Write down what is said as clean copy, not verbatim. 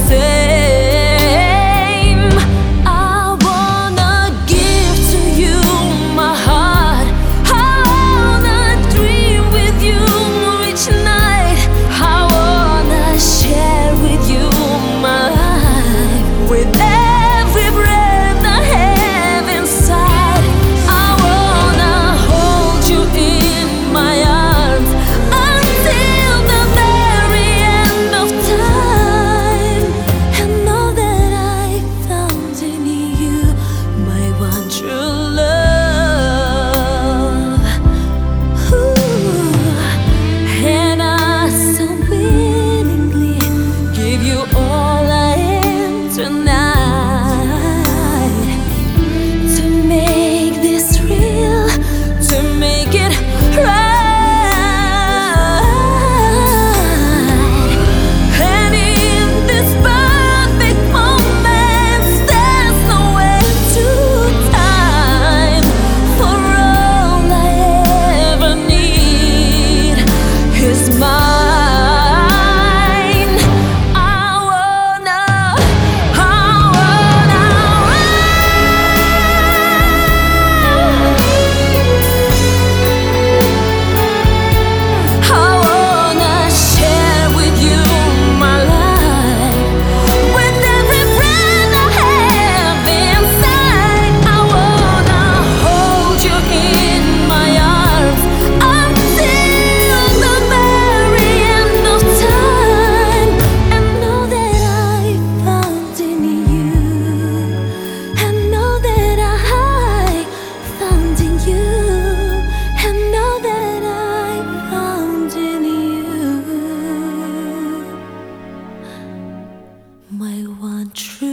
same. I wanna give to you my heart. I wanna dream with you each night. I wanna share with you my life. With every breath I have inside, I wanna hold you in my arms until the very end of time, and know that I found in you my one true love. Ooh. And I so willingly give you all I am tonight, to make this real, to make it right. And in this perfect moment, there's no end to time. For all I ever need is mine. I wanna share with you my life. With every breath I have inside, I wanna hold you in my arms until the very end of time, and know that I found in you, and know that I found in you, and know that I found in you my one true